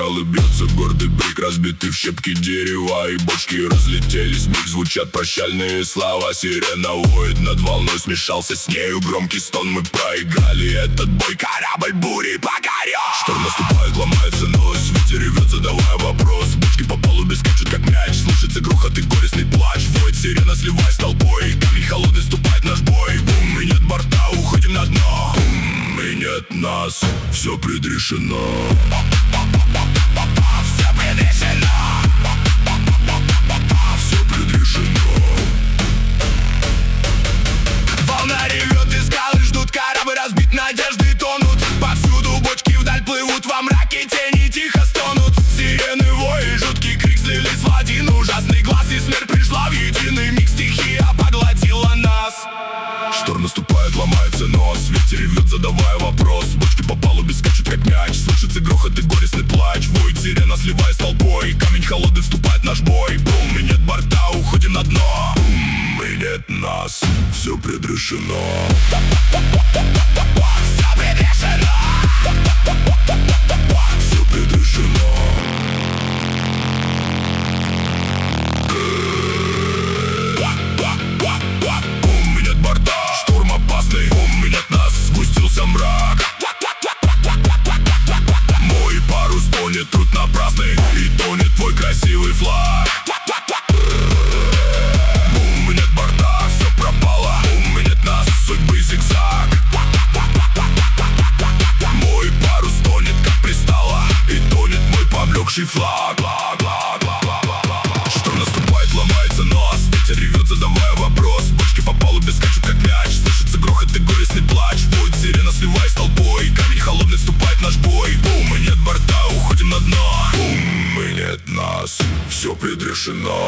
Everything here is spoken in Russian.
скалы бьется гордый брик, разбиты в щепки дерева и бочки разлетелись. Миг звучат прощальные слова, сирена воет над волной, смешался с нею громкий стон. Мы проиграли этот бой, корабль бури погорел. Шторм наступает, ломается нос, ветер ревет, задавая вопрос. Бочки по палубе скачут как мяч, слышится грохот и горестный плач. Воет сирена, сливаясь толпой, камень холодный ступает наш бой. Бум, и нет борта, уходим на дно. Бум, и нет нас, все предрешено. Все предрешено. Все предрешено. Волна ревет и скалы ждут, корабль разбит, надежды тонут. Повсюду бочки вдаль плывут, во мраке тени тихо стонут. Сирены вой и жуткий крик слились в один ужасный глаз, и смерть пришла в единый миг, стихия поглотила нас. Шторм наступает, ломается нос, ветер ревет, задавая вопрос. Бочки по палубе скачут как мяч, слышится грохот и горестный плач. Воет сирена, сливаясь с толпой, камень холодный вступает в наш бой. Бум, и нет борта, уходим на дно. Бум, и нет нас, все предрешено. Все предрешено. Все предрешено. Бум, и нет борта, шторм опасный. Бум, и нет нас, сгустился мрак. Мой парус тонет, труд напрасный, и тонет твой красивый флаг. Бум, и нет борта, все пропало. Бум, и нет нас, судьбы зигзаг. Мой парус тонет, как пристало, и тонет мой поблекший флаг. Шторм наступает, ломается нос, ветер ревет, задавая вопрос. Бочки по палубе скачут как мяч, слышится грохот и горестный плач. Воет сирена, сливаясь с толпой, камень холодный вступает в наш бой. Бум, и нет борта, уходим на дно. Бум, и нет нас, все предрешено.